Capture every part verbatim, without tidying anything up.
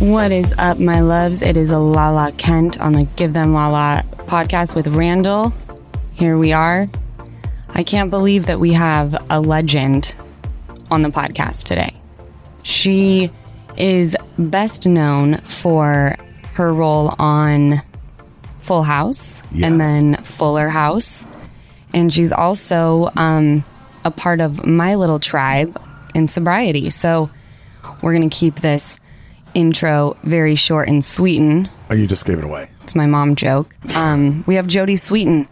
What is up, my loves? It is Lala Kent on the Give Them Lala podcast with Randall. Here we are. I can't believe that we have a legend on the podcast today. She is best known for her role on Full House, yes, and then Fuller House. And she's also um, a part of my little tribe in sobriety. So we're going to keep this intro very short and sweeten. Oh, you just gave it away. It's my mom joke. Um, we have Jodie Sweetin.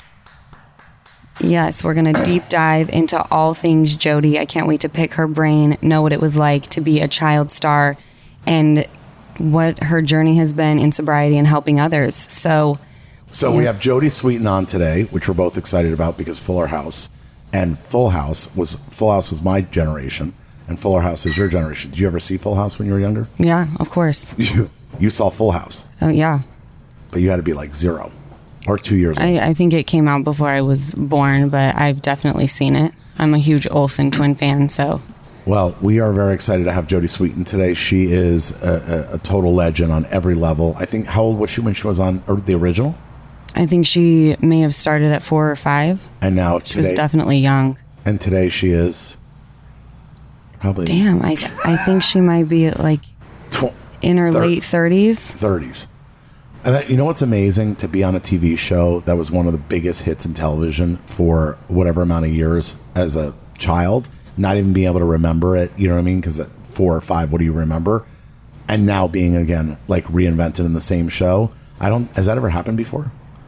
Yes, we're going to deep dive into all things Jodie. I can't wait to pick her brain, know what it was like to be a child star, and what her journey has been in sobriety and helping others. So, so yeah. We have Jodie Sweetin on today, which we're both excited about because Fuller House and Full House was Full House was my generation. And Fuller House is your generation. Did you ever see Full House when you were younger? Yeah, of course. You you saw Full House. Oh, yeah. But you had to be like zero or two years old. I, I think it came out before I was born, but I've definitely seen it. I'm a huge Olsen twin fan, so. Well, we are very excited to have Jodie Sweetin today. She is a, a, a total legend on every level. I think, how old was she when she was on or the original? I think she may have started at four or five. And now she today. was definitely young. And today she is... Probably Damn, I I think she might be like tw- in her thirty, late thirties. thirties. And that, you know what's amazing? To be on a T V show that was one of the biggest hits in television for whatever amount of years as a child, not even being able to remember it, you know what I mean? Because at four or five, what do you remember? And now being, again, like reinvented in the same show. I don't, has that ever happened before?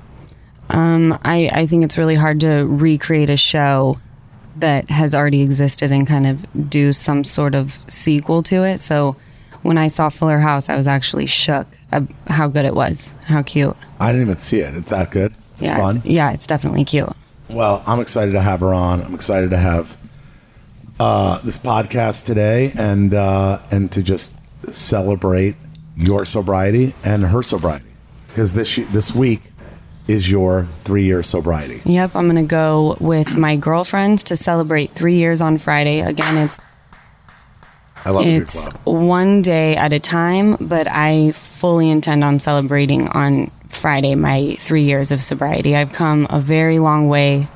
Um, I, I think it's really hard to recreate a show that has already existed and kind of do some sort of sequel to it. So when I saw Fuller House, I was actually shook at how good it was, how cute. I didn't even see it. It's that good? It's yeah, fun? It's, yeah, it's definitely cute. Well, I'm excited to have her on. I'm excited to have uh, this podcast today and uh, and to just celebrate your sobriety and her sobriety. Because this this week is your three-year sobriety. Yep, I'm going to go with my girlfriends to celebrate three years on Friday. Again, it's I love it's one day at a time, but I fully intend on celebrating on Friday my three years of sobriety. I've come a very long way.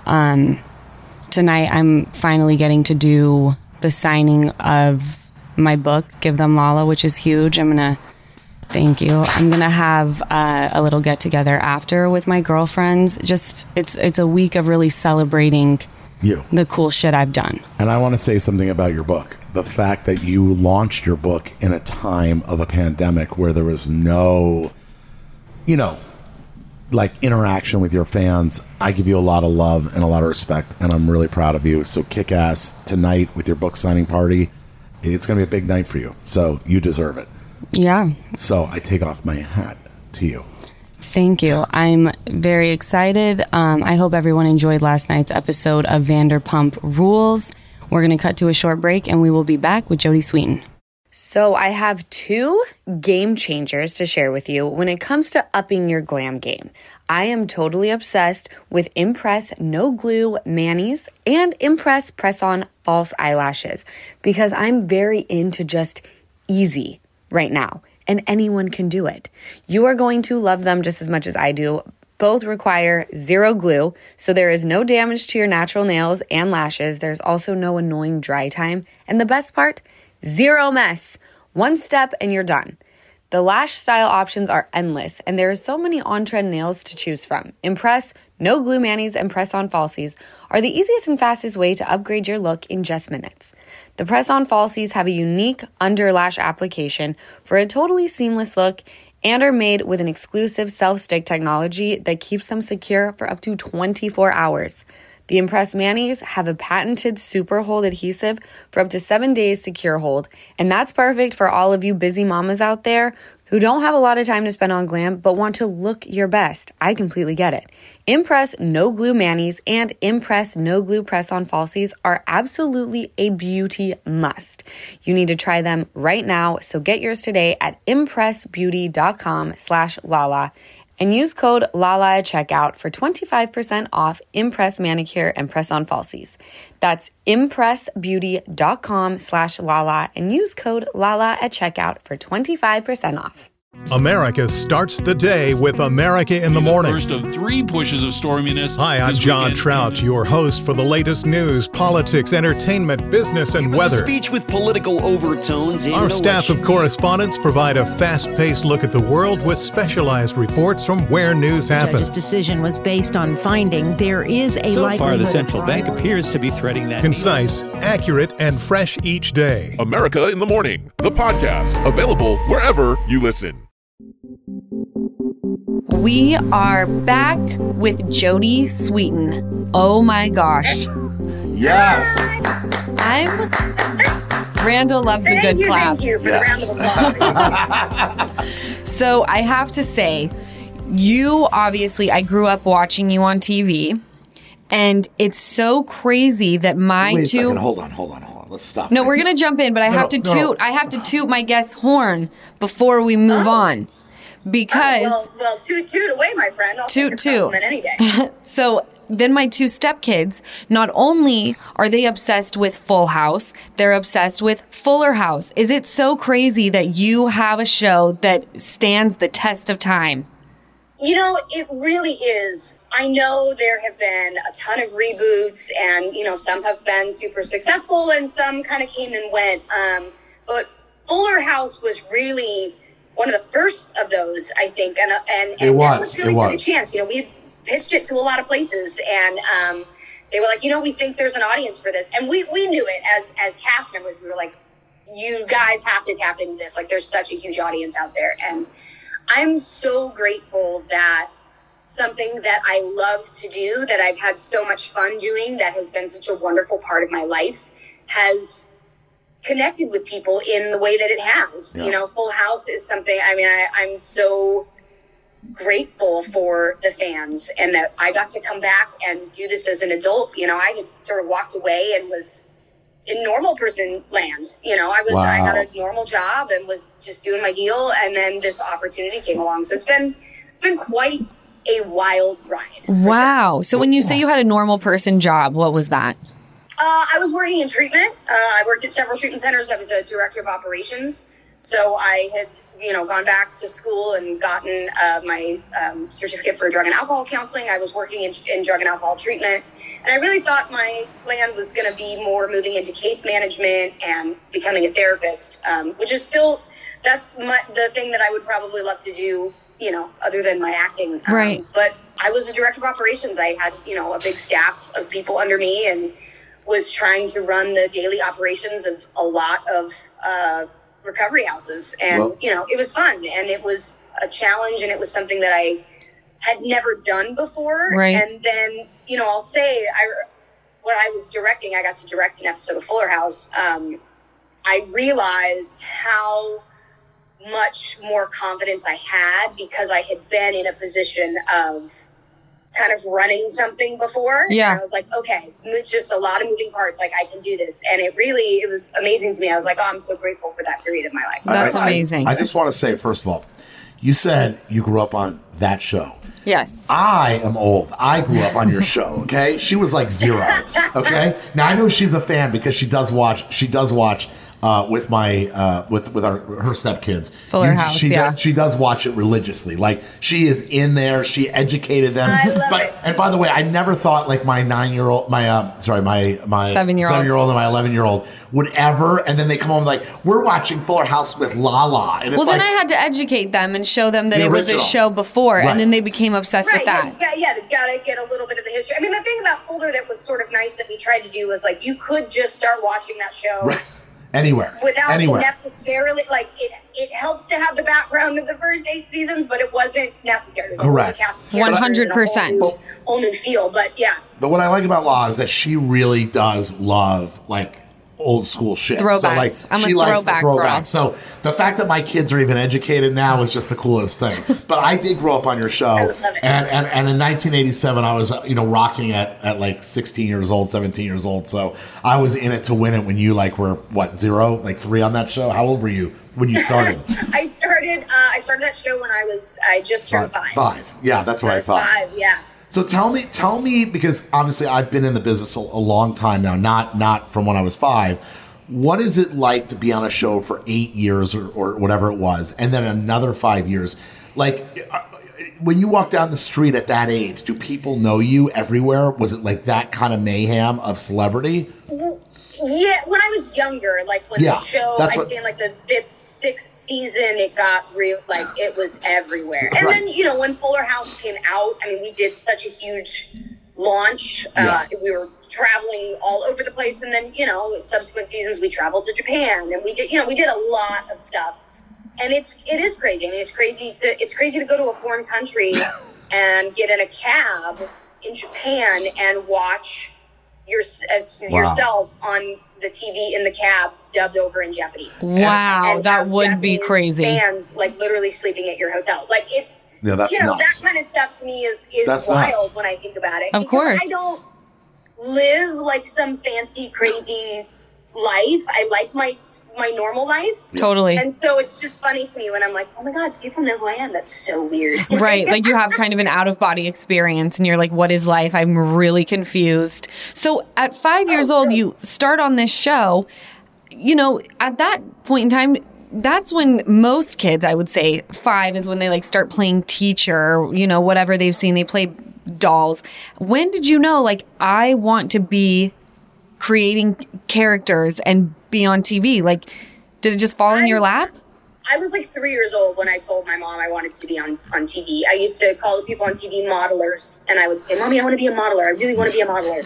Um, tonight, I'm finally getting to do the signing of my book, Give Them Lala, which is huge. I'm going to Thank you. I'm going to have uh, a little get together after with my girlfriends. Just it's it's a week of really celebrating you, the cool shit I've done. And I want to say something about your book. The fact that you launched your book in a time of a pandemic where there was no, you know, like interaction with your fans. I give you a lot of love and a lot of respect, and I'm really proud of you. So kick ass tonight with your book signing party. It's going to be a big night for you. So you deserve it. Yeah. So I take off my hat to you. Thank you. I'm very excited. Um, I hope everyone enjoyed last night's episode of Vanderpump Rules. We're going to cut to a short break and we will be back with Jodie Sweetin. So I have two game changers to share with you when it comes to upping your glam game. I am totally obsessed with Impress No Glue Manis and Impress Press-On False Eyelashes because I'm very into just easy right now, and anyone can do it. You are going to love them just as much as I do. Both require zero glue, so there is no damage to your natural nails and lashes. There's also no annoying dry time. And the best part, zero mess. One step and you're done. The lash style options are endless, and there are so many on-trend nails to choose from. Impress, No Glue Manis, and Press-On Falsies are the easiest and fastest way to upgrade your look in just minutes. The Press-On Falsies have a unique under lash application for a totally seamless look and are made with an exclusive self-stick technology that keeps them secure for up to twenty-four hours. The Impress Manis have a patented super hold adhesive for up to seven days secure hold, and that's perfect for all of you busy mamas out there who don't have a lot of time to spend on glam but want to look your best. I completely get it. Impress No Glue Manis and Impress No Glue Press-On Falsies are absolutely a beauty must. You need to try them right now, so get yours today at impressbeauty.com slash lala and use code LALA at checkout for twenty-five percent off Impress Manicure and Press-On Falsies. That's impressbeauty.com slash Lala and use code LALA at checkout for twenty-five percent off. America starts the day with America in the Morning. First of three pushes of storminess. Hi, I'm John Trout, your host for the latest news, politics, entertainment, business, and it was weather. A speech with political overtones. And Our staff of correspondents provide a fast-paced look at the world with specialized reports from where news happens. The judge's decision was based on finding there is a so likelihood far, the central of bank appears to be threading that. Concise, accurate, and fresh each day. America in the Morning, the podcast, available wherever you listen. We are back with Jodie Sweetin. Oh my gosh. Yes. I'm Randall loves a thank good you, clap. Thank you for Yes. the round of applause. So I have to say, you obviously, I grew up watching you on T V, and it's so crazy that my Wait a two. second. Hold on, hold on, hold on. Let's stop. No, we're gonna jump in, but I No, have to no. toot. I have to toot my guest's horn before we move Oh. on, because Oh, well, well, toot toot away, my friend. I'll Toot, take a toot. compliment any day. so. Then my two stepkids, not only are they obsessed with Full House, they're obsessed with Fuller House. Is it so crazy that you have a show that stands the test of time? You know, it really is. I know there have been a ton of reboots, and, you know, some have been super successful and some kind of came and went. Um, but Fuller House was really one of the first of those, I think. And, and, and It was, Netflix really it took was. a chance. You know, we pitched it to a lot of places, and um, they were like, you know, we think there's an audience for this. And we, we knew it as, as cast members. We were like, you guys have to tap into this. Like, there's such a huge audience out there. And I'm so grateful that something that I love to do, that I've had so much fun doing, that has been such a wonderful part of my life, has connected with people in the way that it has. Yeah. You know, Full House is something, I mean, I, I'm so grateful for the fans, and that I got to come back and do this as an adult. You know, I had sort of walked away and was in normal person land. You know, I was, Wow. I had a normal job and was just doing my deal. And then this opportunity came along. So it's been, it's been quite a wild ride. for Wow. So when you say you had a normal person job, what was that? Uh, I was working in treatment. Uh, I worked at several treatment centers. I was a director of operations. So I had, you know, gone back to school and gotten uh, my um, certificate for drug and alcohol counseling. I was working in, in drug and alcohol treatment. And I really thought my plan was going to be more moving into case management and becoming a therapist, um, which is still, that's my, the thing that I would probably love to do, you know, other than my acting. Um, Right. But I was a director of operations. I had, you know, a big staff of people under me, and was trying to run the daily operations of a lot of uh, recovery houses. And, Well- you know, it was fun, and it was a challenge, and it was something that I had never done before. Right. And then, you know, I'll say, I, when I was directing, I got to direct an episode of Fuller House. Um, I realized how much more confidence I had because I had been in a position of kind of running something before. Yeah. And I was like, okay, it's just a lot of moving parts. Like, I can do this. And it really, it was amazing to me. I was like, oh, I'm so grateful for that period of my life. That's I- I- amazing. I just want to say, first of all, you said you grew up on that show. Yes. I am old. I grew up on your show, okay? She was like zero, okay? Now I know she's a fan because she does watch. She does watch uh, with my uh, with with our her stepkids. Fuller House, She yeah. does, she does watch it religiously. Like, she is in there. She educated them. I love but, it. And by the way, I never thought like my nine year old, my uh, sorry, my my Seven-year-old. seven year old and my eleven year old would ever. And then they come home like, we're watching Fuller House with Lala, and it's Well, then like, I had to educate them and show them that The it was a original. show before, Right. and then they became obsessed Right, with that. yeah, yeah, yeah, got to get a little bit of the history. I mean, the thing about Fuller that was sort of nice that we tried to do was, like, you could just start watching that show right, anywhere, without anywhere. necessarily, like, it it helps to have the background of the first eight seasons, but it wasn't necessary. It was a whole Correct. new cast of characters one hundred percent. and a whole new, whole new feel, but yeah. But what I like about Law is that she really does love like old school shit. So Throwbacks. like I'm a she likes the throwback girl. throwbacks. So the fact that my kids are even educated now is just the coolest thing. But I did grow up on your show, love it. and, and and in nineteen eighty-seven I was uh, you know rocking at at like sixteen years old, seventeen years old. So I was in it to win it when you like were what zero, like three on that show. How old were you when you started? I started. Uh, I started that show when I was. I just turned five. Five. five. Yeah, that's what I, I thought. Five. Yeah. So tell me, tell me, because obviously I've been in the business a, a long time now, not not from when I was five. What is it like to be on a show for eight years or, or whatever it was, and then another five years? Like, when you walk down the street at that age, do people know you everywhere? Was it like that kind of mayhem of celebrity? Well, yeah, when I was younger, like when yeah, the show, I'd what, say in like the fifth, sixth season, it got real, like it was everywhere. And right. then, you know, when Fuller House came out, I mean, we did such a huge launch. Uh, yeah. We were traveling all over the place. And then, you know, subsequent seasons, we traveled to Japan and we did, you know, we did a lot of stuff. And it's, it is crazy. I mean, it's crazy to, it's crazy to go to a foreign country and get in a cab in Japan and watch Your, as, wow. yourself on the T V in the cab dubbed over in Japanese. Wow, and, and that would Japanese be crazy. Fans like literally sleeping at your hotel. Like it's, yeah, that's you know, nuts. that kind of stuff to me is is that's wild nuts. when I think about it. Of because course, I don't live like some fancy, crazy life. I like my my normal life. Totally. And so it's just funny to me when I'm like, oh my God, people know who I am. That's so weird. Right. Like you have kind of an out of body experience and you're like, what is life? I'm really confused. So at five years oh, old, you start on this show. You know, at that point in time, that's when most kids, I would say five is when they like start playing teacher, you know, whatever they've seen, they play dolls. When did you know, like, I want to be creating characters and be on T V? Like, did it just fall in I, your lap? I was like three years old when I told my mom I wanted to be on, on T V. I used to call the people on T V modelers, and I would say, Mommy, I want to be a modeler. I really want to be a modeler.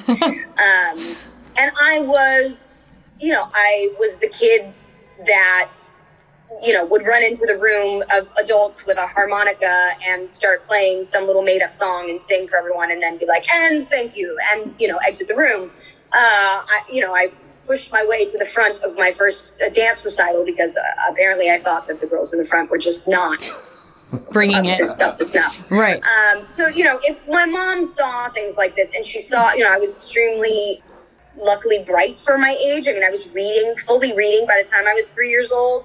um, and I was, you know, I was the kid that, you know, would run into the room of adults with a harmonica and start playing some little made-up song and sing for everyone and then be like, and thank you, and, you know, exit the room. Uh, I, you know, I pushed my way to the front of my first uh, dance recital because uh, apparently I thought that the girls in the front were just not bringing up it to, up to snuff. Right. Um, so, you know, if my mom saw things like this and she saw, you know, I was extremely luckily bright for my age. I mean, I was reading, fully reading by the time I was three years old.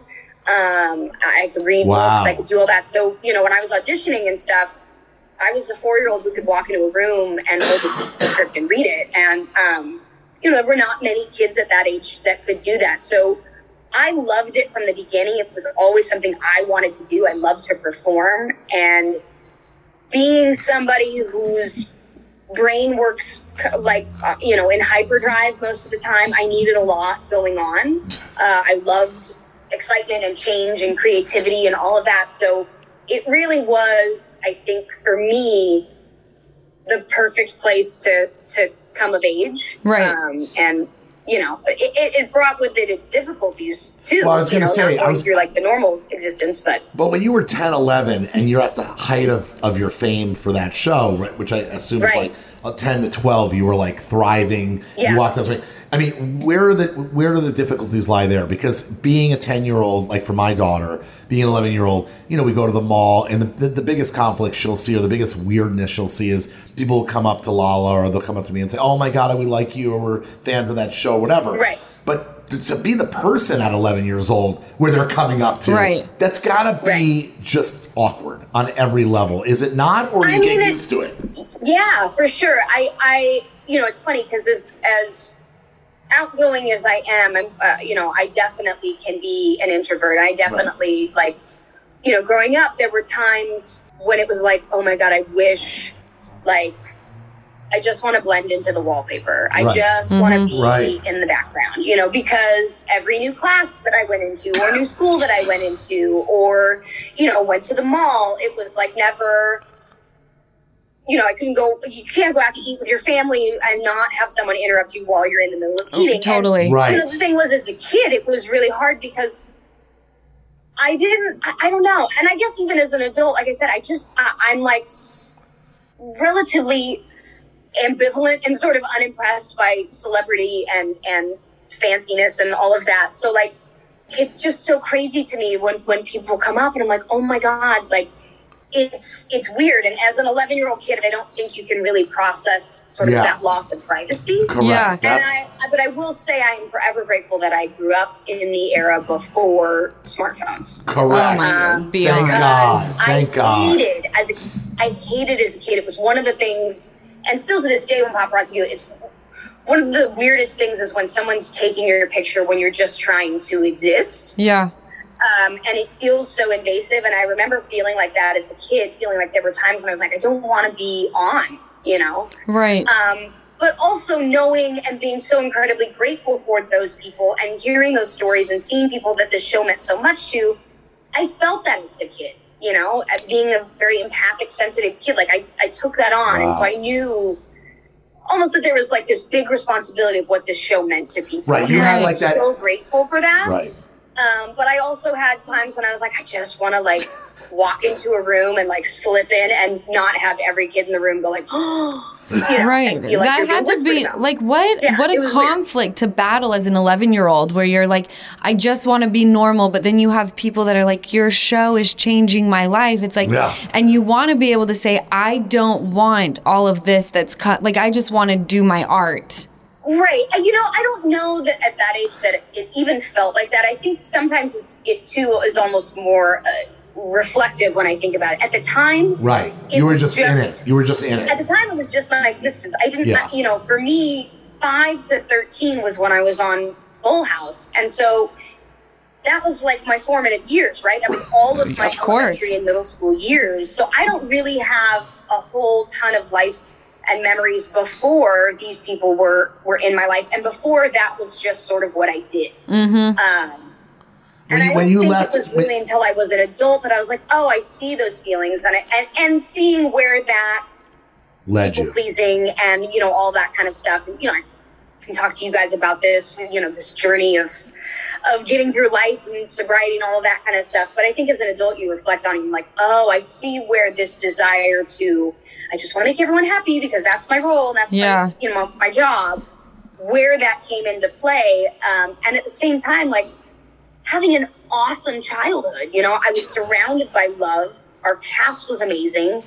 Um, I could read wow. books, I could do all that. So, you know, when I was auditioning and stuff, I was a four-year-old who could walk into a room and hold the script and read it. And, um, you know, there were not many kids at that age that could do that. So I loved it from the beginning. It was always something I wanted to do. I loved to perform. And being somebody whose brain works like, uh, you know, in hyperdrive most of the time, I needed a lot going on. Uh, I loved excitement and change and creativity and all of that. So it really was, I think, for me, the perfect place to, to come of age. Right. Um, and, you know, it, it brought with it its difficulties, too. Well, I was going to say, I was through like the normal existence, but. But when you were ten, eleven, and you're at the height of, of your fame for that show, right, which I assume right. is like uh, ten to twelve, you were like thriving. Yeah. You walked that way. I mean, where are the where do the difficulties lie there? Because being a ten-year-old, like for my daughter, being an eleven-year-old, you know, we go to the mall, and the, the, the biggest conflict she'll see, or the biggest weirdness she'll see, is people will come up to Lala, or they'll come up to me and say, "Oh my God, we like you," or "We're fans of that show," or whatever. Right. But to, to be the person at eleven years old where they're coming up to, right. that's got to be right. just awkward on every level, is it not? Or I you mean, get used to it? Yeah, for sure. I, I, you know, it's funny because as as outgoing as I am, I'm, uh, you know, I definitely can be an introvert. I definitely, right. like, you know, growing up, there were times when it was like, oh my God, I wish, like, I just want to blend into the wallpaper. I right. just mm-hmm. want to be right. in the background, you know, because every new class that I went into or new school that I went into or, you know, went to the mall, it was like never... You know, I couldn't go, you can't go out to eat with your family and not have someone interrupt you while you're in the middle of eating. Oh, totally. And, right. You know, the thing was, as a kid, it was really hard because I didn't, I, I don't know. And I guess even as an adult, like I said, I just, I, I'm like s- relatively ambivalent and sort of unimpressed by celebrity and, and fanciness and all of that. So, like, it's just so crazy to me when, when people come up and I'm like, oh my God, like, it's it's weird. And as an eleven year old kid, I don't think you can really process sort of Yeah. that loss of privacy. Correct. Yeah. And That's, I, but I will say I am forever grateful that I grew up in the era before smartphones. correct. Oh my Um, Beyond. Thank God. Because Thank I God. hated as a, I hated as a kid. It was one of the things, and still to this day when paparazzi do it, it's one of the weirdest things is when someone's taking your picture when you're just trying to exist. Yeah. Um, and it feels so invasive. And I remember feeling like that as a kid, feeling like there were times when I was like, I don't want to be on, you know? Right. Um, but also knowing and being so incredibly grateful for those people and hearing those stories and seeing people that this show meant so much to, I felt that as a kid, you know, at being a very empathic, sensitive kid. Like I, I took that on. Wow. And so I knew almost that there was like this big responsibility of what this show meant to people. Right, you and had I was like that- so grateful for that. Right. Um, but I also had times when I was like, I just want to like walk into a room and like slip in and not have every kid in the room go like, oh, you know, Right. and feel like That you're being had to whispered be about. like what Yeah, what it a was weird. conflict to battle as an eleven year old where you're like, I just want to be normal, but then you have people that are like, your show is changing my life. It's like, Yeah. and you want to be able to say, I don't want all of this that's cut. Like, I just want to do my art. Right. And, you know, I don't know that at that age that it, it even felt like that. I think sometimes it's, it too is almost more uh, reflective when I think about it. At the time, Right. it You were was just, in it. You were just in it. At the time, it was just my existence. I didn't, Yeah. you know, for me, five to thirteen was when I was on Full House. And so that was like my formative years, right? That was all of my Of course. elementary and middle school years. So I don't really have a whole ton of life and memories before these people were, were in my life. And before that was just sort of what I did. Mm-hmm. Um, When and you- I when don't you think left- it was really until I was an adult that I was like, oh, I see those feelings and I, and, and seeing where that Led people you. pleasing and, you know, all that kind of stuff. And, you know, I can talk to you guys about this, you know, this journey of, of getting through life and sobriety and all of that kind of stuff. But I think as an adult, you reflect on it and you're like, oh, I see where this desire to, I just want to make everyone happy because that's my role and that's Yeah. my, you know, my, my job, where that came into play. Um, and at the same time, like having an awesome childhood, you know, I was surrounded by love. Our cast was amazing.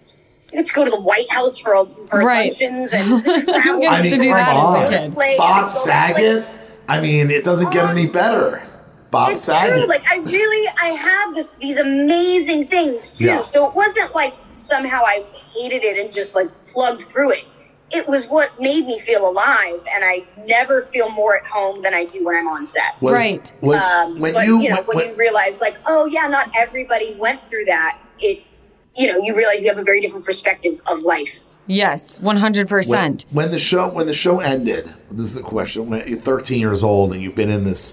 I got to go to the White House for, for Right. functions and travel. Who I gets mean, to do come that on. as a kid? Play- Bob go to, Saget. I mean, it doesn't get any better. Bob It's Saget. true. Like I really, I had this these amazing things too. Yeah. So it wasn't like somehow I hated it and just like plugged through it. It was what made me feel alive, and I never feel more at home than I do when I'm on set. was, Right. Was, Um, when but you, you, know, when, when, when- you realize, like, oh yeah, not everybody went through that. It, you know, you realize you have a very different perspective of life. Yes, one hundred percent. When, when the show when the show ended, this is a question. When you're thirteen years old and you've been in this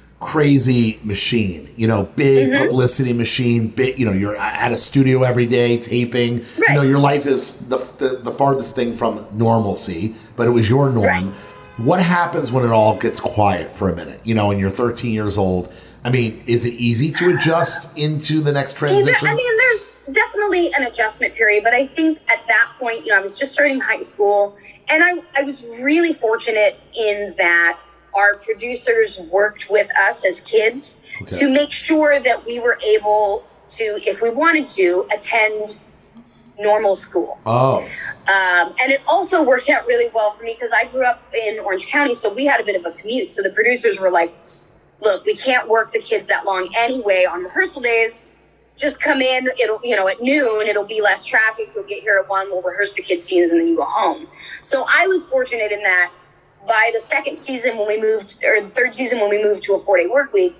crazy machine, you know, big Mm-hmm. publicity machine, big, you know, you're at a studio every day taping. You Right. know, your life is the, the the farthest thing from normalcy, but it was your norm. Right. What happens when it all gets quiet for a minute? You know, and you're thirteen years old. I mean, is it easy to adjust into the next Either, transition? I mean, there's definitely an adjustment period, but I think at that point, you know, I was just starting high school, and I, I was really fortunate in that our producers worked with us as kids Okay. to make sure that we were able to, if we wanted to, attend normal school. oh, Um, and it also worked out really well for me because I grew up in Orange County, so we had a bit of a commute. So the producers were like, look, we can't work the kids that long anyway on rehearsal days. Just come in, it'll, you know, at noon, it'll be less traffic. You'll get here at one, we'll rehearse the kids' scenes, and then you go home. So I was fortunate in that by the second season when we moved, or the third season when we moved to a four-day work week,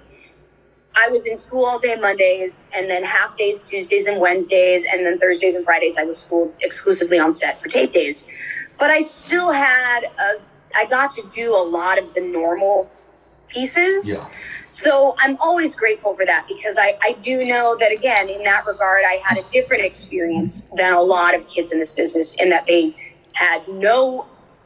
I was in school all day Mondays, and then half days Tuesdays and Wednesdays, and then Thursdays and Fridays I was schooled exclusively on set for tape days. But I still had a, I got to do a lot of the normal pieces. yeah. So I'm always grateful for that because I, I do know that, again, in that regard, I had a different experience than a lot of kids in this business in that they had no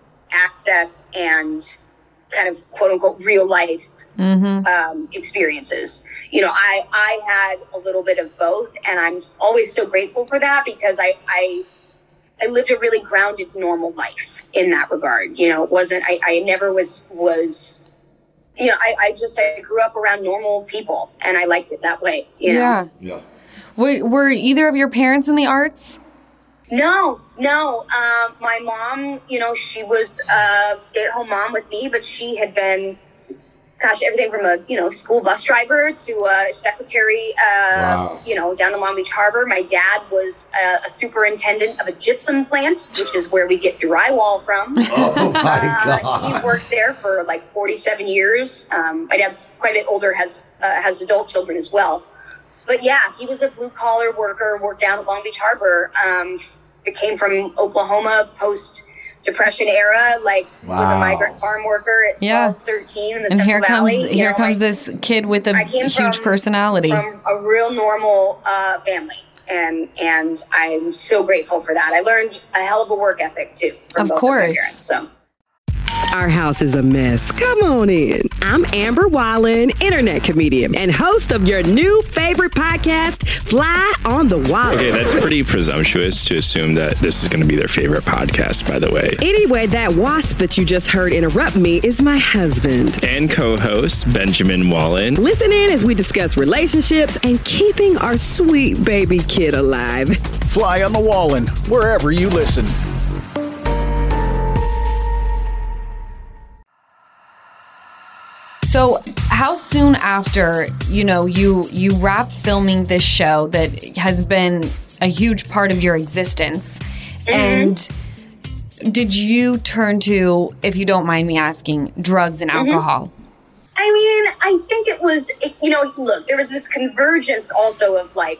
access and kind of quote unquote real life Mm-hmm. um, experiences. You know, I, I had a little bit of both, and I'm always so grateful for that because I, I, I lived a really grounded, normal life in that regard. You know, it wasn't, I, I never was, was, you know, I, I just, I grew up around normal people and I liked it that way, you know? Yeah. Yeah. Were, were either of your parents in the arts? No, no. Um, my mom, you know, she was a stay-at-home mom with me, but she had been, gosh, everything from a, you know, school bus driver to a secretary, uh, wow. you know, down in Long Beach Harbor. My dad was a, a superintendent of a gypsum plant, which is where we get drywall from. Oh, my uh, God. He worked there for like forty-seven years. Um, my dad's quite a bit older, has uh, has adult children as well. But yeah, he was a blue-collar worker, worked down at Long Beach Harbor. Um, came from Oklahoma post-Depression era, like wow. was a migrant farm worker at yeah. twelve, thirteen in the and Central here Valley. Comes, here know, comes like, this kid with a huge from, personality. From a real normal uh, family. And and I'm so grateful for that. I learned a hell of a work ethic, too, from of both course. of my parents, so. Our house is a mess. Come on in. I'm Amber Wallen, internet comedian and host of your new favorite podcast, Fly on the Wall. Okay, that's pretty presumptuous to assume that this is going to be their favorite podcast, by the way. Anyway, that wasp that you just heard interrupt me is my husband. And co-host, Benjamin Wallen. Listen in as we discuss relationships and keeping our sweet baby kid alive. Fly on the Wallen, wherever you listen. So how soon after, you know, you you wrapped filming this show that has been a huge part of your existence, mm-hmm. and did you turn to, if you don't mind me asking, drugs and alcohol? Mm-hmm. I mean, I think it was, you know, look, there was this convergence also of like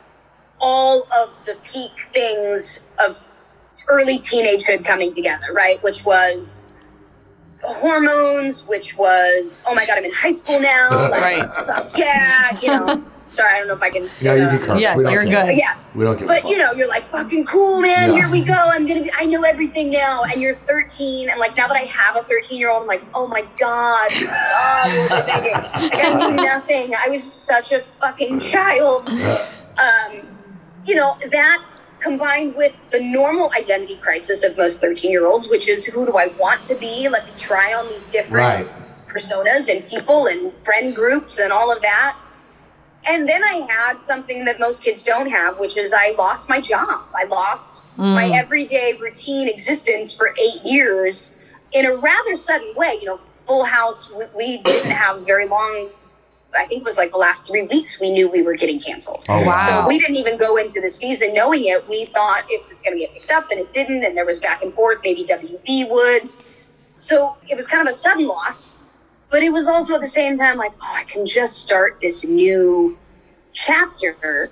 all of the peak things of early teenagehood coming together, right? Which was hormones, which was, oh my God, I'm in high school now. Like, right. Yeah, you know. Sorry, I don't know if I can. Yeah, you can curse. Yes, you're care. good. Yeah. We don't give But, a fuck. you know, you're like, fucking cool, man. Yeah. Here we go. I'm going to be, I know everything now. And you're thirteen. And, like, now that I have a thirteen-year-old, I'm like, oh, my God. Oh, what was I thinking? Like, I knew nothing. I was such a fucking child. Um, you know, that combined with the normal identity crisis of most thirteen-year-olds, which is, who do I want to be? Let me try on these different right. personas and people and friend groups and all of that. And then I had something that most kids don't have, which is I lost my job. I lost mm. my everyday routine existence for eight years in a rather sudden way. You know, Full House, we, we didn't have very long. I think it was like the last three weeks we knew we were getting canceled. Oh, wow. So we didn't even go into the season knowing it. We thought it was going to get picked up, and it didn't. And there was back and forth. Maybe W B would. So it was kind of a sudden loss. But it was also at the same time like, oh, I can just start this new chapter.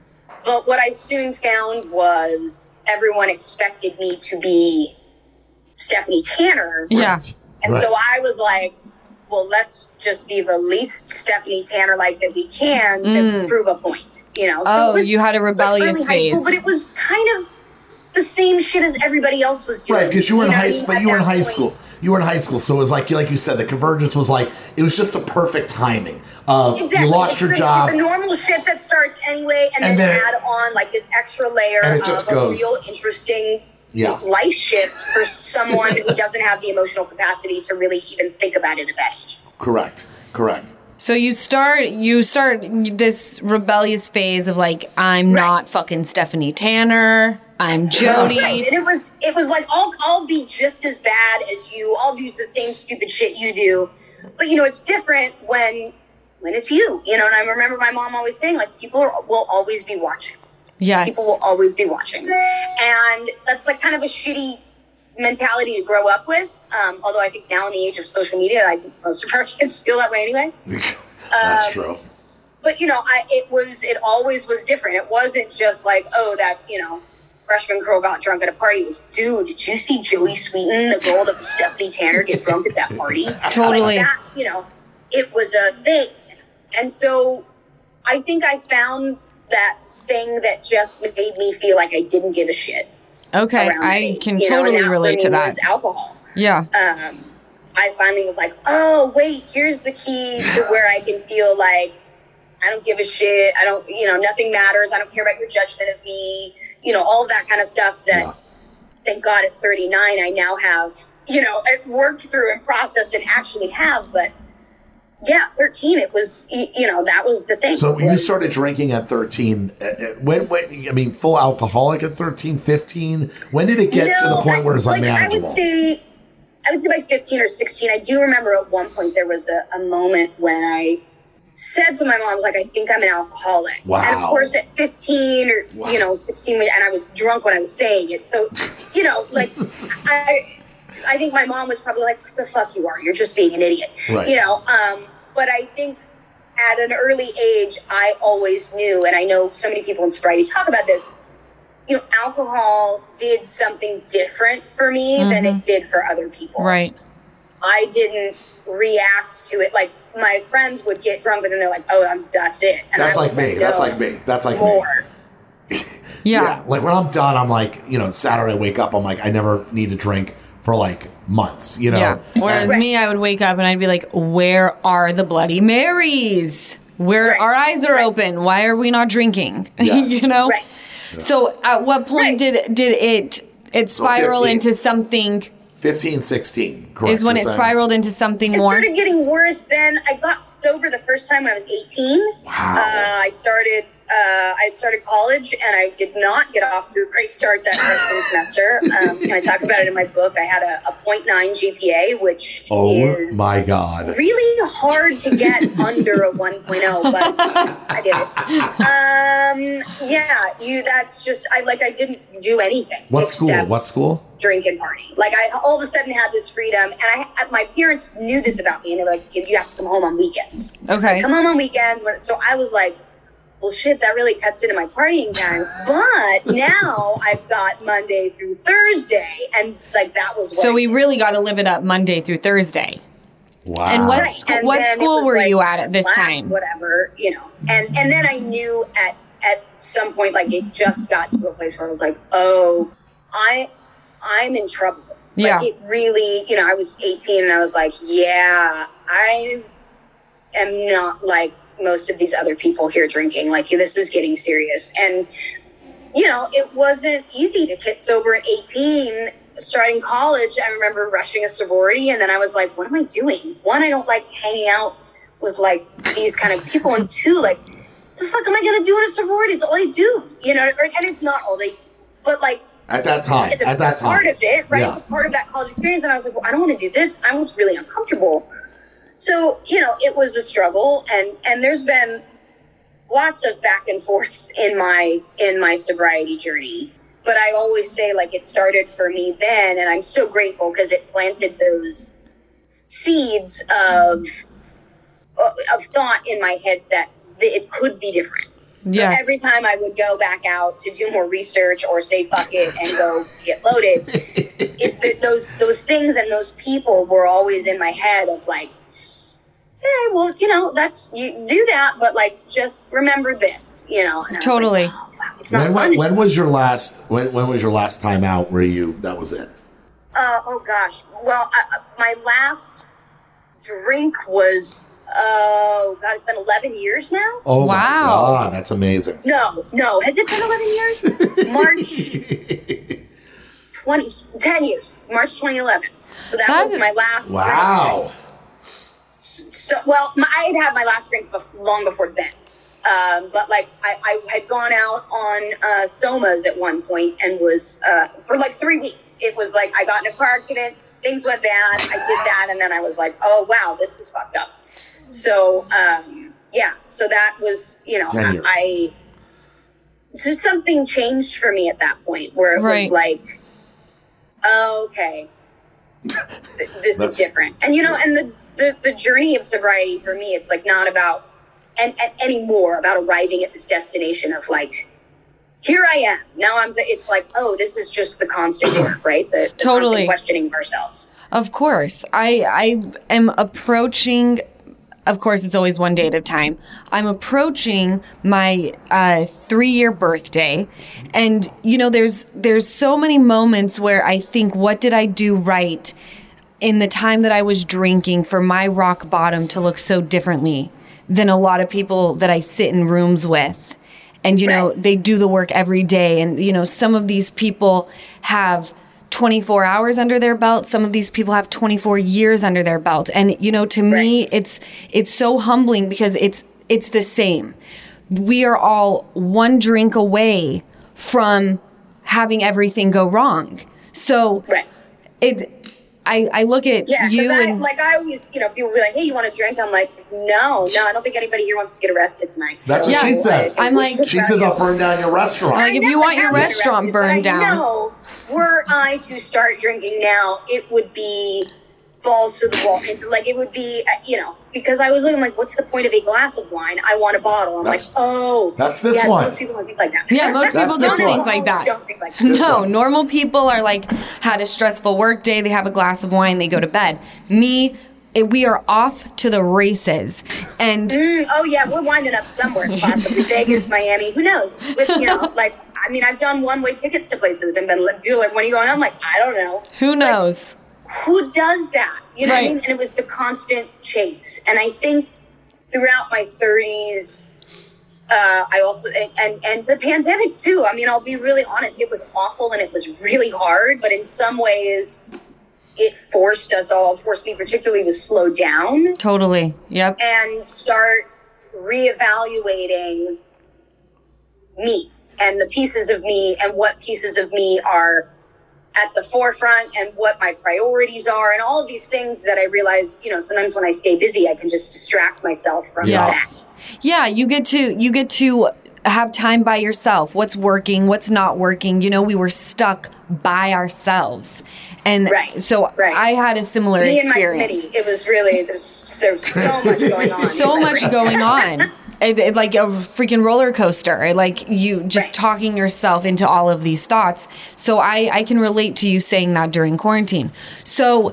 But what I soon found was everyone expected me to be Stephanie Tanner. Yeah. And right. so I was like, well, let's just be the least Stephanie Tanner-like that we can to mm. prove a point. You know? So oh, it was, you had a rebellious it was like early phase. high school, but it was kind of the same shit as everybody else was doing. Right, because you were in know high what I school. mean? But you were in At that high point. school. You were in high school, so it was like, like you said, the convergence was like it was just the perfect timing of Exactly. you lost it's your the, job, the normal shit that starts anyway, and, And then, then- add on like this extra layer And it of just a goes. real interesting yeah, life shift for someone who doesn't have the emotional capacity to really even think about it at that age. correct, correct. So you start you start this rebellious phase of like, I'm Right. not fucking Stephanie Tanner. I'm Jody. Right. And it was it was like I'll I'll be just as bad as you. I'll do the same stupid shit you do. But you know, it's different when when it's you. You know, and I remember my mom always saying, like, people are, will always be watching. Yes. People will always be watching. And that's like kind of a shitty mentality to grow up with. Um, although I think now in the age of social media, I think most of our kids feel that way anyway. That's Um, true. But, you know, I, it was, it always was different. It wasn't just like, oh, that, you know, freshman girl got drunk at a party. It was, dude, did you see Joey Sweeten, the girl that was Stephanie Tanner, get drunk at that party? Totally. Like that, you know, it was a thing. And so I think I found that thing that just made me feel like I didn't give a shit. Okay, around I age, can you know, and totally that relate for to me that. was alcohol. Yeah. Um, I finally was like, oh, wait, here's the key to where I can feel like I don't give a shit. I don't, you know, nothing matters. I don't care about your judgment of me. You know, all of that kind of stuff that, Yeah. thank God, at thirty-nine, I now have, you know, worked through and processed and actually have. But yeah, thirteen, it was, you know, that was the thing. So was, you started drinking at thirteen. When, when, I mean, full alcoholic at thirteen, fifteen? When did it get no, to the point where it was like, like manageable? I would say, I would say by fifteen or sixteen. I do remember at one point there was a, a moment when I said to my mom, I was like, I think I'm an alcoholic. Wow. And of course at fifteen or, wow. you know, sixteen, and I was drunk when I was saying it. So, you know, like, I I think my mom was probably like, what the fuck you are? You're just being an idiot. Right. You know, um, but I think at an early age, I always knew, and I know so many people in sobriety talk about this, you know, alcohol did something different for me mm-hmm. than it did for other people. Right. I didn't react to it. Like, my friends would get drunk, and then they're like, oh, I'm, that's it. And that's I like was me. Like, that's no, like me. That's like more. me. Yeah. yeah. Like, when I'm done, I'm like, you know, Saturday I wake up, I'm like, I never need to drink for like months, you know? Yeah. Whereas and, me, I would wake up and I'd be like, where are the Bloody Marys? Where right. our eyes are right. open. Why are we not drinking? Yes. you know? Right. Yeah. So at what point right. did did it it spiral so into something? fifteen, sixteen, correct. Is when it spiraled into something it more? It started getting worse then. I got sober the first time when I was eighteen. Wow. Uh, I started, uh, I started college, and I did not get off to a great start that freshman semester. Um, I talk about it in my book. I had a, a point nine G P A, which oh is my God. really hard to get under a one point oh, but I did it. Um, yeah, you. That's just, I like, I didn't do anything. What school? What school? Drink and party. Like, I all of a sudden had this freedom, and I, my parents knew this about me, and they're like, you have to come home on weekends. Okay. Like, come home on weekends. So I was like, well, shit, that really cuts into my partying time. But now I've got Monday through Thursday, and like, that was what So I we did. really got to live it up Monday through Thursday. Wow. And what, Right. sc- And what then it school was were like you at at this slash time? Whatever, you know. And and then I knew at at some point, like, it just got to a place where I was like, oh, I I'm in trouble. Yeah. Like, it really, you know, I was eighteen, and I was like, yeah, I am not like most of these other people here drinking. Like, this is getting serious. And, you know, it wasn't easy to get sober at eighteen. Starting college, I remember rushing a sorority, and then I was like, what am I doing? One, I don't like hanging out with, like, these kind of people. And two, like, the fuck am I going to do in a sorority? It's all they do, you know? Or, and it's not all they do. But, like, At that time. it's a at that time. part of it, right? Yeah. It's a part of that college experience. And I was like, well, I don't want to do this. I was really uncomfortable. So, you know, it was a struggle. And, and there's been lots of back and forths in my, in my sobriety journey. But I always say, like, it started for me then. And I'm so grateful because it planted those seeds of, of thought in my head that it could be different. So Yes. every time I would go back out to do more research or say fuck it and go get loaded, it, th- those those things and those people were always in my head of like, hey, well, you know, that's, you do that, but like, just remember this, you know. And I was Totally. like, oh, wow, it's not When, fun. when, when was your last, when, when was your last time out where you, that was it? Uh, oh gosh. Well, I, my last drink was, oh God, it's been eleven years now. Oh Wow. my God, that's amazing. No, no. Has it been eleven years? March twenty, ten years. March twenty eleven. So that That's- was my last Wow. drink. So, well, my, I had had my last drink bef- long before then. Um, but like, I, I had gone out on uh, Somas at one point and was, uh, for like three weeks. It was like, I got in a car accident, things went bad, I did that, and then I was like, oh wow, this is fucked up. So, um, yeah, so that was, you know, ten years. I, just something changed for me at that point where it Right. was like, oh, okay, th- this is different. And, you know, and the, the, the journey of sobriety for me, it's like not about, and, and anymore about arriving at this destination of like, here I am. Now I'm, it's like, oh, this is just the constant work, right? The, the Totally. constant questioning of ourselves. Of course. I I am approaching, of course, it's always one day at a time. I'm approaching my uh, three-year birthday. And, you know, there's there's so many moments where I think, what did I do right in the time that I was drinking for my rock bottom to look so differently than a lot of people that I sit in rooms with? And, you know, Right. they do the work every day. And, you know, some of these people have twenty-four hours under their belt. Some of these people have twenty-four years under their belt. And, you know, to me, Right. it's it's so humbling because it's it's the same. We are all one drink away from having everything go wrong. So Right. it I, I look at Yeah, you because I, and like I always, you know, people be like, "Hey, you want a drink?" I'm like, "No, no, I don't think anybody here wants to get arrested tonight." So, That's what she says. I'm like- She says, "I'll burn down your restaurant." Like, if you want your restaurant burned but I down. know, were I to start drinking now, it would be balls to the wall. It's like it would be, uh, you know, because I was looking like, what's the point of a glass of wine? I want a bottle. I'm That's- like, oh, that's this yeah, one. Most people don't think like that. Yeah, most That's people this don't think one. like that. Don't think like that. No, normal people are like, had a stressful work day, they have a glass of wine, they go to bed. Me, it, we are off to the races. And Mm, oh yeah, we're winding up somewhere, possibly Vegas, Miami. Who knows? With you know, like I mean, I've done one-way tickets to places and been like, "You're like, when are you going?" I'm like, I don't know. who knows? Who does that? You know what I Right. mean? And it was the constant chase. And I think throughout my thirties, uh, I also and, and and the pandemic too. I mean, I'll be really honest. It was awful and it was really hard. But in some ways, it forced us all, forced me particularly to slow down Totally. Yep. and start reevaluating me and the pieces of me and what pieces of me are at the forefront and what my priorities are and all of these things that I realize, you know, sometimes when I stay busy, I can just distract myself from Yeah. that. Yeah, you get to you get to have time by yourself. What's working, what's not working. You know, we were stuck by ourselves. And Right, so right. I had a similar Me and my experience. committee, it was really, there's, there's so much going on. So much going on. It, it, like a freaking roller coaster. Like you just Right. talking yourself into all of these thoughts. So I, I can relate to you saying that during quarantine. So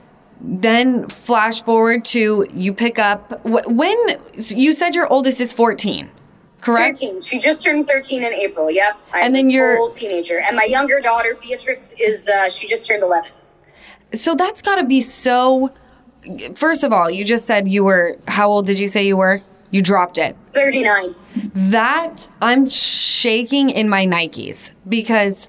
then flash forward to you pick up wh- when you said your oldest is fourteen, correct? thirteen. She just turned thirteen in April. Yep. I'm And then a you're- full teenager. And my younger daughter, Beatrix, is, uh, she just turned eleven. So that's got to be so. First of all, you just said you were. How old did you say you were? You dropped it. thirty-nine. That I'm shaking in my Nikes because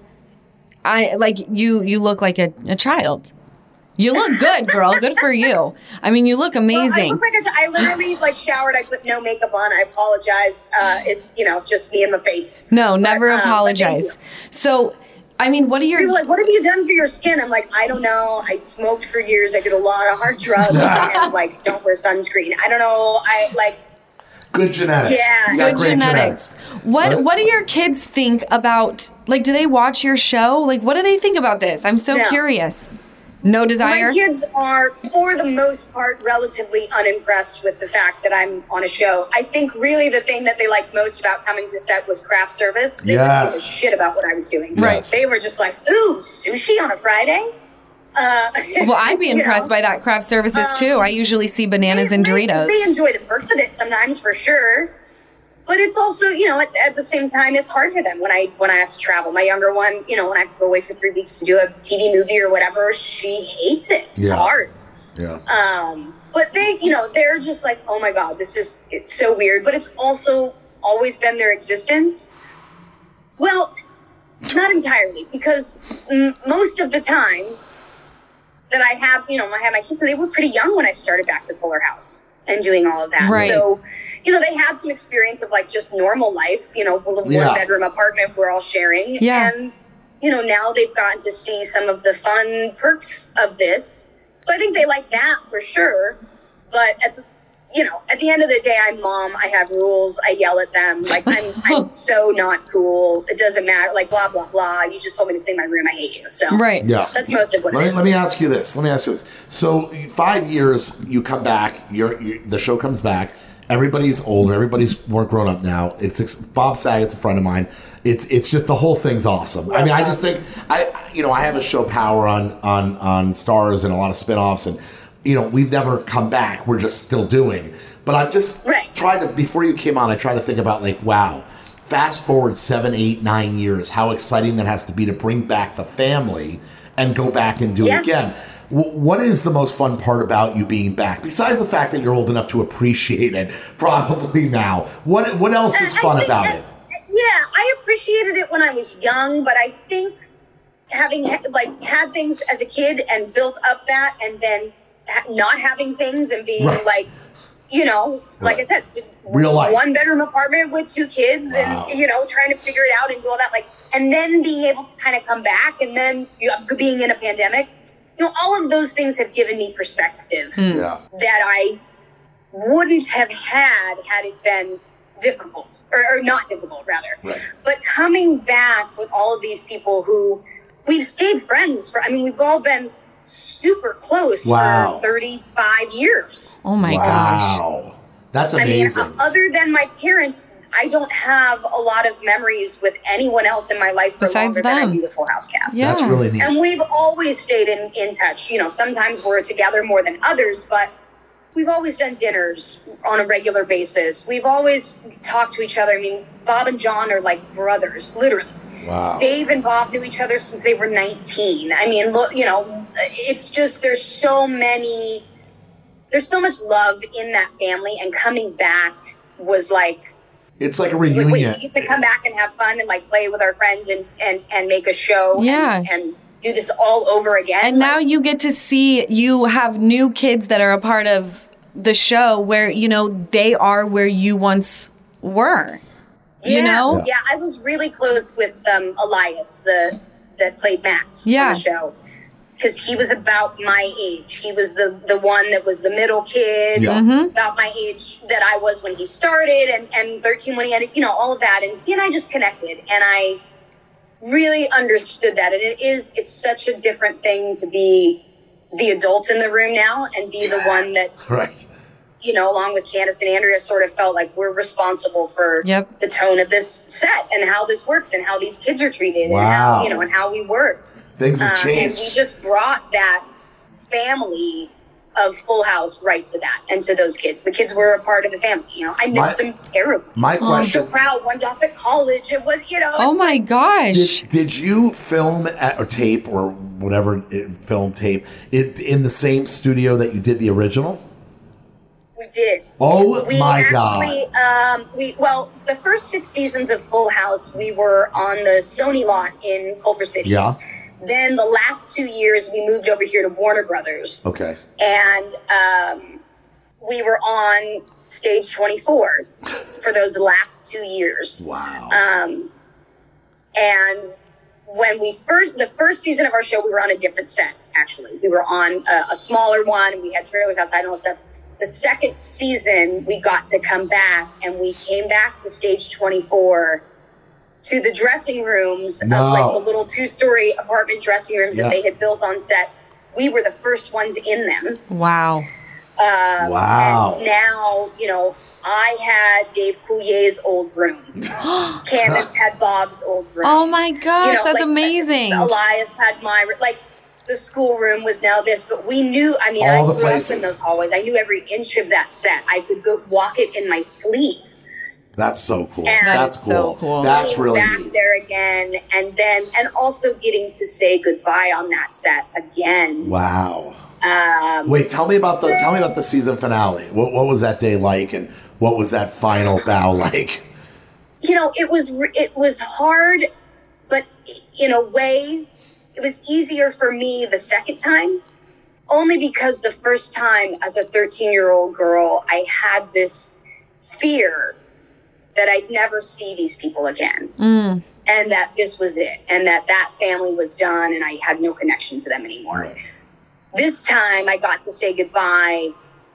I like you. You look like a, a child. You look good, girl. Good for you. I mean, you look amazing. Well, I look like a, I literally like showered. I put no makeup on. I apologize. Uh, it's you know just me and my face. no, never But, um, but thank apologize. you. So, I mean, what are your People are like, what have you done for your skin? I'm like, I don't know. I smoked for years. I did a lot of hard drugs and like don't wear sunscreen. I don't know. I like. Good genetics. Yeah. You got good great genetics? What Right? What do your kids think about? Like, do they watch your show? Like, what do they think about this? I'm so No. curious. No desire. My kids are, for the most part, relatively unimpressed with the fact that I'm on a show. I think really the thing that they liked most about coming to set was craft service. They didn't give a Yes. shit about what I was doing. Right. They were just like, ooh, sushi on a Friday? Uh, Well, I'd be you know? impressed by that craft services Um, too. I usually see bananas they, and they- Doritos. They enjoy the perks of it sometimes, for sure. But it's also, you know, at, at the same time, it's hard for them when I when I have to travel. My younger one, you know, when I have to go away for three weeks to do a T V movie or whatever, she hates it. It's Yeah. hard. Yeah. Um, but they, you know, they're just like, oh my God, this is, it's so weird. But it's also always been their existence. Well, not entirely, because m- most of the time that I have, you know, I had my kids, and they were pretty young when I started back to Fuller House and doing all of that. Right. So, you know, they had some experience of like just normal life, you know, a one Yeah. bedroom apartment we're all sharing. Yeah. And, you know, now they've gotten to see some of the fun perks of this. So I think they like that for sure. But at the, you know, at the end of the day, I'm mom. I have rules. I yell at them. Like I'm, I'm so not cool. It doesn't matter. Like blah blah blah. You just told me to clean my room. I hate you. So Right. Yeah. that's most of what Let it me, is. let me ask you this. Let me ask you this. So five years, you come back. You're, you the show comes back. Everybody's older. Everybody's more grown up now. It's, it's Bob Saget's a friend of mine. It's it's just the whole thing's awesome. I mean, I just think I you know I have a show Power on on on Stars and a lot of spinoffs, and you know we've never come back. We're just still doing. But I've just Right. tried to before you came on. I tried to think about like wow. Fast forward seven, eight, nine years. How exciting that has to be to bring back the family and go back and do Yeah. it again. W- what is the most fun part about you being back? Besides the fact that you're old enough to appreciate it, probably now. What what else is I fun think about that- it? Yeah, I appreciated it when I was young, but I think having like had things as a kid and built up that, and then ha- not having things and being Right. like, you know, like Right. I said, Real life. one bedroom apartment with two kids, Wow. and you know, trying to figure it out and do all that, like, and then being able to kind of come back, and then you know, being in a pandemic, you know, all of those things have given me perspective Yeah. that I wouldn't have had had it been difficult or, or not difficult rather. Right. But coming back with all of these people who we've stayed friends for, I mean, we've all been super close Wow. for thirty-five years. Oh my gosh. Wow. That's I mean, amazing. uh, other than my parents, I don't have a lot of memories with anyone else in my life for Besides longer than I them. do the Full House cast. Yeah. That's really neat. And we've always stayed in, in touch. You know, sometimes we're together more than others, but we've always done dinners on a regular basis. We've always talked to each other. I mean, Bob and John are like brothers, literally. Wow. Dave and Bob knew each other since they were nineteen. I mean, look, you know, it's just, there's so many, there's so much love in that family, and coming back was like, It's like a it's like, reunion. wait, we get to come back and have fun and like play with our friends and, and, and make a show Yeah. and, and do this all over again. And now you get to see, you have new kids that are a part of the show where, you know, they are where you once were. You yeah, know? Yeah, I was really close with um, Elias, the that played Max Yeah. on the show, because he was about my age. He was the the one that was the middle kid, Yeah. Mhm. about my age that I was when he started, and, and thirteen when he had, you know, all of that. And he and I just connected, and I really understood that. And it is, it's such a different thing to be the adult in the room now and be the one that, Right. you know, along with Candace and Andrea, sort of felt like we're responsible for Yep. the tone of this set and how this works and how these kids are treated Wow. and how, you know, and how we work. Things have Um, and changed. we just brought that family of Full House right to that and to those kids. The kids were a part of the family. You know, I miss My- them terribly. my I'm so question- proud. One's off at college. It was, you know. Oh it's my like, gosh. Did, did you film at, or tape or whatever it, film tape it in the same studio that you did the original? We did. Oh we my actually, god! Um, we well, the first six seasons of Full House, we were on the Sony lot in Culver City. Yeah. Then the last two years, we moved over here to Warner Brothers, Okay. and um, we were on Stage twenty-four for those last two years. Wow. Um, and when we first, the first season of our show, we were on a different set. Actually, we were on a, a smaller one, and we had trailers outside and all that stuff. The second season, we got to come back, and we came back to Stage twenty-four, to the dressing rooms No. of like the little two-story apartment dressing rooms Yeah. that they had built on set. We were the first ones in them. Wow. Um, Wow. And now, you know, I had Dave Coulier's old room. Candace had Bob's old room. Oh my gosh, You know, that's like, amazing. Elias had my, like, the schoolroom was now this, but we knew, I mean, All I the grew places. up in those hallways. I knew every inch of that set. I could go walk it in my sleep. That's so cool. And That's That's so cool. cool. That's Being really back neat. there again, and then, and also getting to say goodbye on that set again. Wow. Um, Wait, tell me about the tell me about the season finale. What what was that day like, and what was that final bow like? you know, it was it was hard, but in a way, it was easier for me the second time, only because the first time as a thirteen-year-old girl, I had this fear that I'd never see these people again, Mm. and that this was it, and that that family was done, and I had no connection to them anymore. Right. This time, I got to say goodbye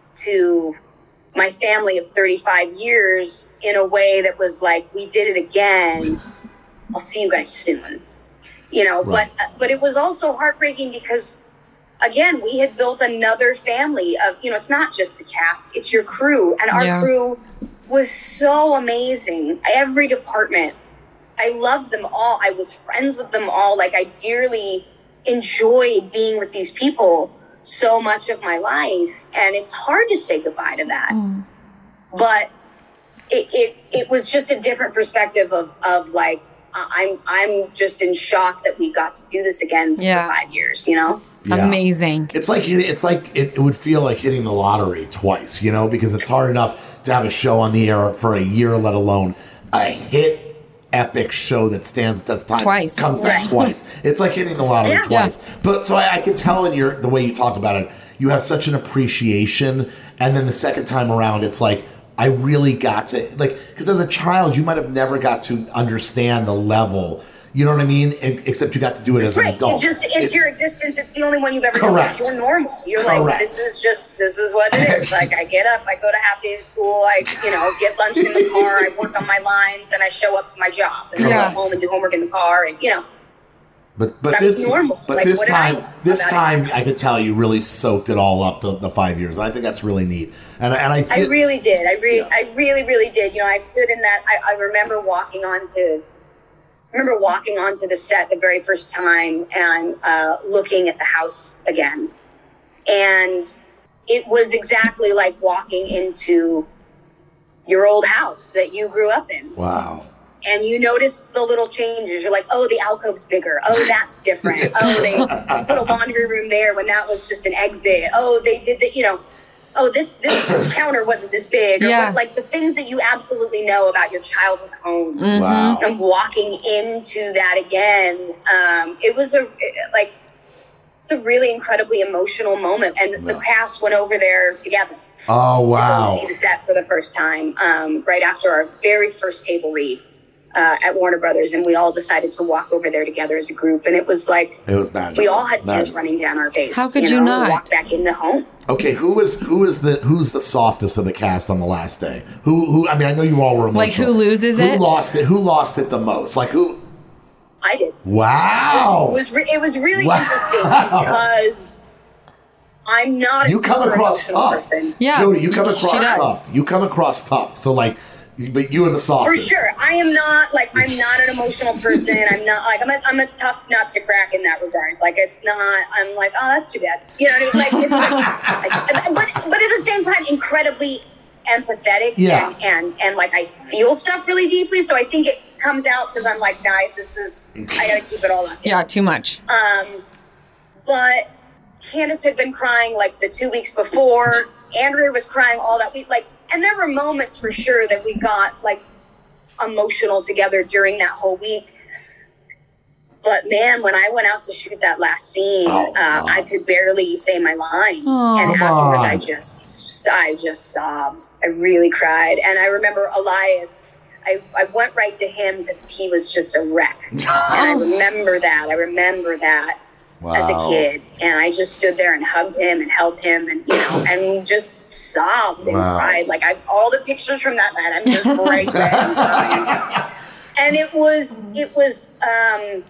to my family of thirty-five years in a way that was like, we did it again. I'll see you guys soon. You know, Right. but but it was also heartbreaking because, again, we had built another family of, you know, it's not just the cast, it's your crew. And our Yeah. crew was so amazing. Every department, I loved them all. I was friends with them all. Like, I dearly enjoyed being with these people so much of my life. And it's hard to say goodbye to that. Mm. But it, it, it was just a different perspective of, of like, I'm, I'm just in shock that we got to do this again for Yeah. five years, you know? Yeah. Amazing. It's like it's like it, it would feel like hitting the lottery twice, you know, because it's hard enough to have a show on the air for a year, let alone a hit epic show that stands the test of time Twice. comes back Right. twice. It's like hitting the lottery Yeah. twice. Yeah. But so I, I can tell in your the way you talk about it, you have such an appreciation, and then the second time around, it's like I really got to like because as a child, you might have never got to understand the level. You know what I mean? E- Except you got to do it as right. an adult. It just it's, your existence. It's the only one you've ever Correct. known. You're normal. You're like, Correct. this is just this is what it is. Like I get up, I go to half day of school, I you know get lunch in the car, I work on my lines, and I show up to my job, and then I Correct. go home and do homework in the car, and you know. But but That's this normal. but Like, this what did I time know this about time I could tell you really soaked it all up the, the five years. And I think that's really neat. And and I I really did. I really, I really, really did. You know, I stood in that. I, I remember walking onto. I remember walking onto the set the very first time and uh, looking at the house again, and it was exactly like walking into your old house that you grew up in. Wow. And you notice the little changes. You're like, oh, the alcove's bigger. Oh, that's different. Oh, they put a laundry room there when that was just an exit. Oh, they did the, you know, oh, this this counter wasn't this big. Or Yeah. what, like the things that you absolutely know about your childhood home. Mhm. Wow. And walking into that again, um, it was a like it's a really incredibly emotional moment. And the cast went over there together. Oh wow. To go see the set for the first time, um, right after our very first table read. Uh, at Warner Brothers, and we all decided to walk over there together as a group, and it was like It was magical. we all had tears Magical. running down our face. How could you know, not? walk back into home? Okay, who was who is the who's the softest of the cast on the last day? Who who I mean I know you all were emotional. Like, who loses who it? Who lost it? Who lost it the most? Like who I did. Wow. It was re- it was really Wow. interesting because I'm not a You come super across emotional tough. person. Jody, you come across She does. tough. You come across tough. So like but you are the For softest. sure, I am not like I'm not an emotional person. I'm not like I'm a I'm a tough nut to crack in that regard. Like it's not. I'm like oh that's too bad. You know what I mean? Like, it's, like but but at the same time, incredibly empathetic Yeah. and and and like I feel stuff really deeply. So I think it comes out because I'm like nah, this is I gotta keep it all up. Yeah, too much. Um, but Candace had been crying like the two weeks before. Andrea was crying all that week. Like, and there were moments for sure that we got like emotional together during that whole week. But man, when I went out to shoot that last scene, Oh, uh, I could barely say my lines, Oh, and come afterwards, on. I just, I just sobbed. I really cried, and I remember Elias. I, I went right to him because he was just a wreck, and I remember that. I remember that as a Wow. kid, and I just stood there and hugged him and held him, and you know, and just sobbed and Wow. cried. Like I, all the pictures from that night, I'm just right there and crying. And it was, it was. um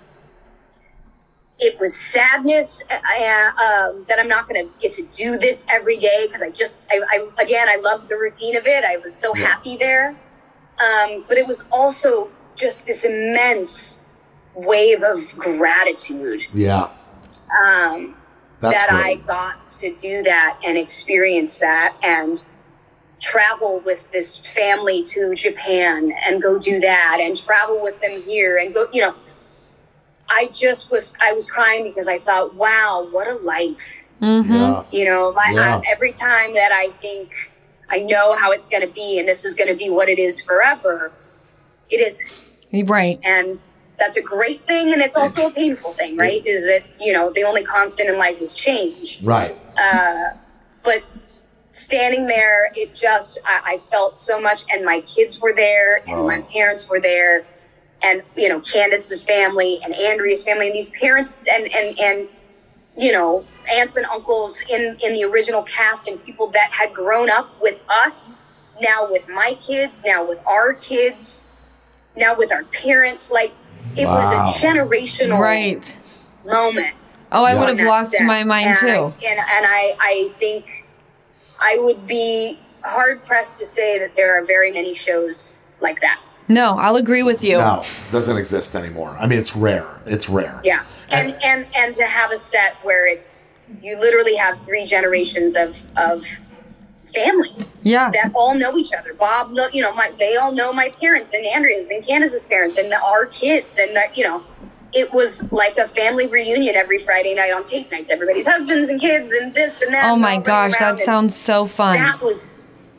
It was sadness uh, um, that I'm not going to get to do this every day because I just, I, I again, I loved the routine of it. I was so Yeah. happy there. Um, but it was also just this immense wave of gratitude Yeah. um, That's that I great. got to do that and experience that and travel with this family to Japan and go do that and travel with them here and go, you know, I just was, I was crying because I thought, wow, what a life. Mm-hmm. Yeah. You know, like Yeah. I, every time that I think I know how it's going to be and this is going to be what it is forever, it isn't. Right. And that's a great thing. And it's also a painful thing, right? Is that, you know, the only constant in life is change. Right. Uh, but standing there, it just, I, I felt so much. And my kids were there and Oh. my parents were there. And, you know, Candace's family and Andrea's family and these parents and, and, and, you know, aunts and uncles in, in the original cast and people that had grown up with us, now with my kids, now with our kids, now with our parents. Like, it Wow. was a generational Right. moment. Oh, I Yeah. would on have that lost set. my mind and too. I, and, and I, I think I would be hard pressed to say that there are very many shows like that. No, I'll agree with you. No, doesn't exist anymore. I mean, it's rare. It's rare. Yeah. And, and, and to have a set where it's, you literally have three generations of, of family Yeah. that all know each other. Bob, know- you know, my, they all know my parents and Andrea's and Candace's parents and our kids. And, the, you know, it was like a family reunion every Friday night on tape nights. Everybody's husbands and kids and this and that. Oh and my all running gosh, around. that And sounds so fun. That was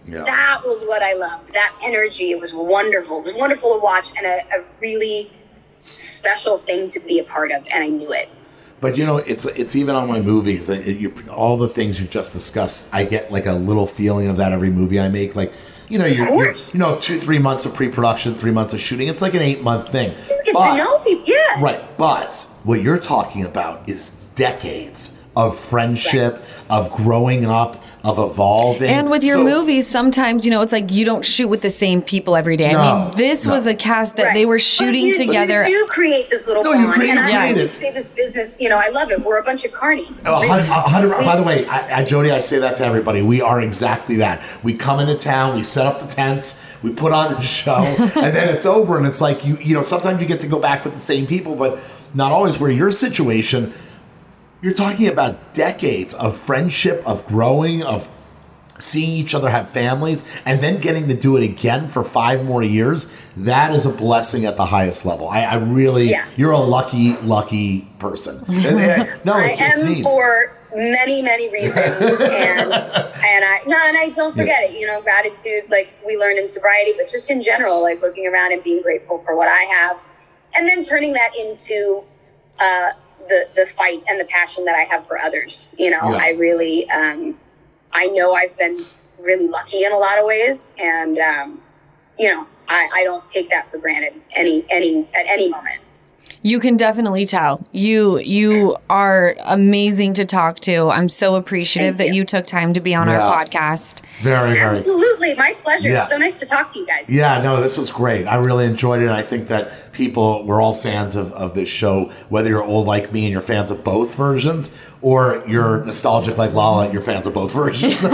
Yeah. That was what I loved. That energy. It was wonderful. It was wonderful to watch and a, a really special thing to be a part of. And I knew it. But, you know, it's it's even on my movies. It, it, you, all the things you just discussed, I get like a little feeling of that every movie I make. Like, you know, you're, you're you know, two, three months of pre-production, three months of shooting. It's like an eight-month thing. You get but, to know people. Yeah. Right. But what you're talking about is decades of friendship, right. of growing up, of evolving. And with your so, movies, sometimes, you know, it's like you don't shoot with the same people every day. No, I mean, this no. was a cast that right. they were shooting well, you, together. You do create this little no, bond. You create, and you I create always say this business, you know, I love it. We're a bunch of carnies. Oh, really. one hundred, by the way, I, I, Jody, I say that to everybody. We are exactly that. We come into town, we set up the tents, we put on the show, and then it's over. And it's like, you, you know, sometimes you get to go back with the same people, but not always. Where your situation, you're talking about decades of friendship, of growing, of seeing each other have families, and then getting to do it again for five more years. That is a blessing at the highest level. I, I really, yeah. you're a lucky, lucky person. No, it's, I it's am neat. for many, many reasons, and and I no, and I don't forget yeah. it. You know, gratitude, like we learned in sobriety, but just in general, like looking around and being grateful for what I have, and then turning that into uh, the the fight and the passion that I have for others. You know, yeah. I really. Um, I know I've been really lucky in a lot of ways, and um, you know, I, I don't take that for granted any any at any moment. You can definitely tell. You you are amazing to talk to. I'm so appreciative Thank that you. you took time to be on yeah. our podcast. Very, very. Absolutely. My pleasure. Yeah. It's so nice to talk to you guys. Yeah, no, this was great. I really enjoyed it. I think that people, we're all fans of, of this show, whether you're old like me and you're fans of both versions, or you're nostalgic like Lala, you're fans of both versions.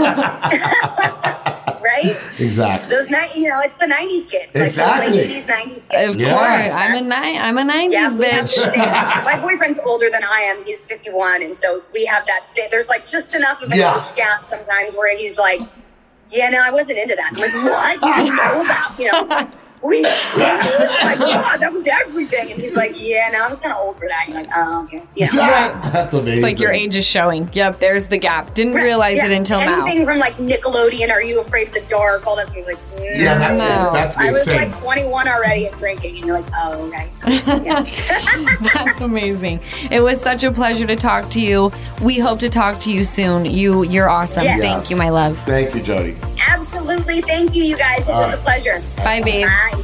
Right? Exactly. Those ni- you know, it's the nineties kids. Exactly. Like the late eighties, nineties kids. Of yes. course. I'm a ni- I'm a nineties yeah, bitch. My boyfriend's older than I am. He's fifty-one, and so we have that same, there's like just enough of an yeah. age gap sometimes where he's like, yeah, no, I wasn't into that. I'm like, what? You didn't know about, you know, we, like, God, that was everything. And he's like, yeah, no, I was kind of old for that. And you're like, oh, okay. Yeah. yeah. That's amazing. It's like your age is showing. Yep, there's the gap. Didn't right. realize yeah. it until Anything now. Anything from like Nickelodeon, Are You Afraid of the Dark? All that stuff. Like, no. Yeah, that's, no. that's I was insane. like twenty-one already and drinking. And you're like, oh, okay. Yeah. That's amazing. It was such a pleasure to talk to you. We hope to talk to you soon. You, you're awesome. Yes. Thank Yes. you, my love. Thank you, Jody. Absolutely. Thank you, you guys. It All was right. a pleasure. Bye, babe. Bye.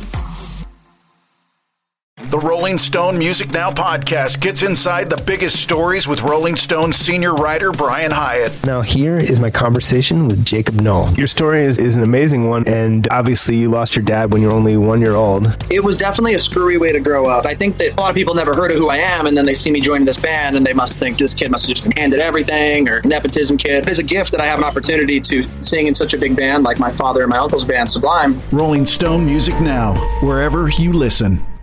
The Rolling Stone Music Now podcast gets inside the biggest stories with Rolling Stone senior writer Brian Hiatt. Now here is my conversation with Jacob Noll. Your story is, is an amazing one, and obviously you lost your dad when you were only one year old. It was definitely a screwy way to grow up. I think that a lot of people never heard of who I am, and then they see me joining this band, and they must think this kid must have just been handed everything, or nepotism kid. It's a gift that I have an opportunity to sing in such a big band like my father and my uncle's band, Sublime. Rolling Stone Music Now, wherever you listen.